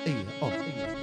ايه ايه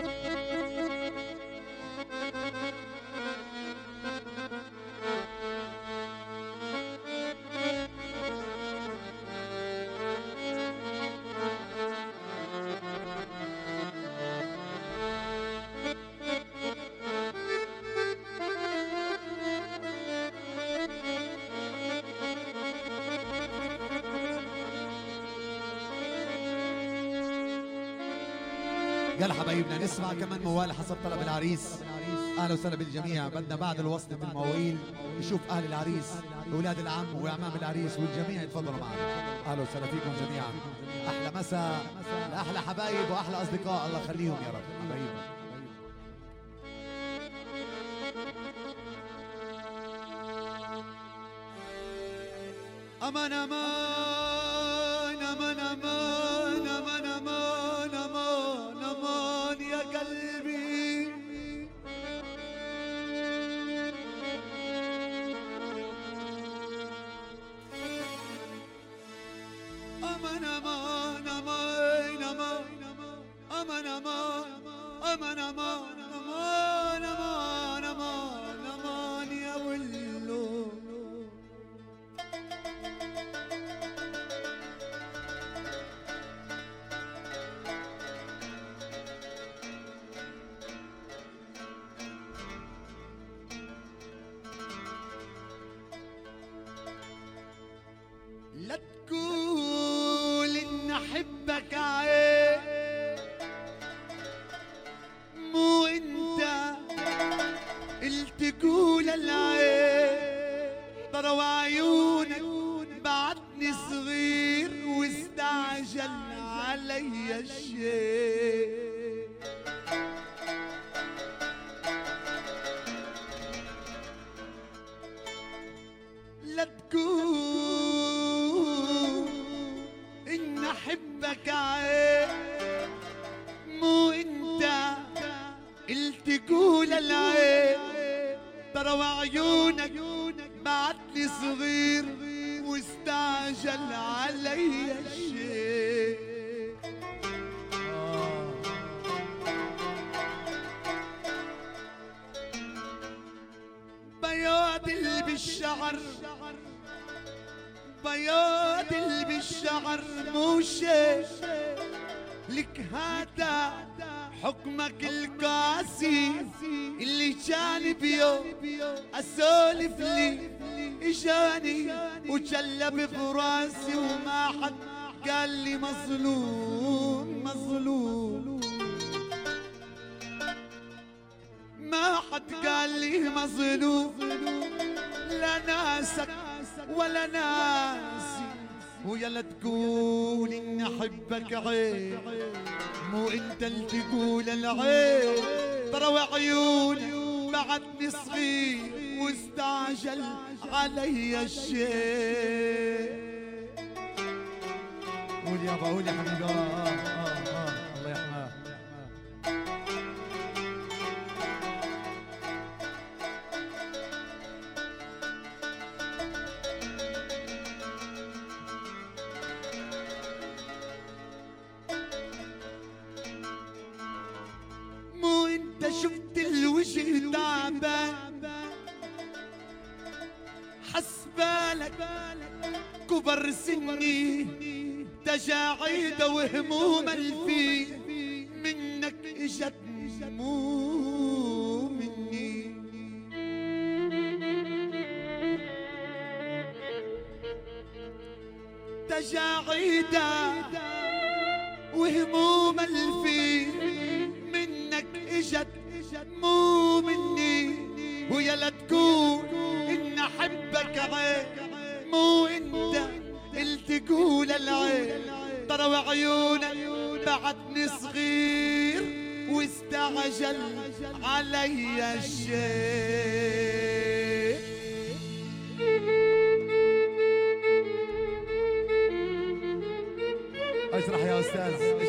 يلا حبايبنا نسمع كمان موال حسب طلب العريس. اهلا وسهلا بالجميع. بدنا بعد الوصلة المواويل نشوف اهل العريس اولاد العم واعمام العريس والجميع يتفضلوا معنا. اهلا وسهلا فيكم جميعا. احلى مساء لاحلى حبايب واحلى اصدقاء، الله يخليهم يا رب حبايبنا. امان امان امان امان امان امان امان امان يا قلبي، امان امان امان امان امان امان امان امان امان امان امان امان يا ولو. لا تقول ان احبك عيب، مو انت قلت قول العيب، ضروا عيونك بعدني صغير واستعجل علي الشيء. لا تقول إن أحبك عيب، مو أنت قلت قول العيب، ترى عيونك بعدني صغير واستعجل علي الشيء. بياض اللي بالشعر، بياض اللي بالشعر مو شيء لك، هذا حكمك القاسي اللي كان بيوم اسولف لي اجاني وجلب براسي وما حد قال لي مظلوم مظلوم، ما حد قال لي مظلوم، لا ناسك ولا ناسي. ويلا تقول ان احبك عيب، مو انت اللي تقول العيب، ترى عيونك بعدني صغير واستعجل علي الشيء. قول يابا قول يا حبيبي. الله يحماك. مو انت شفت الوجه تعبان، حسبالك كبر سني تجاعيد وهموم الفي منك اجت مو مني. تجاعيدا وهموم الفي منك اجت مو مني. ويا لا تقول ان احبك عيب، مو انت قلت قول العيب، ترى عيونك بعدني صغير واستعجل علي الشيء. اشرح يا استاذ.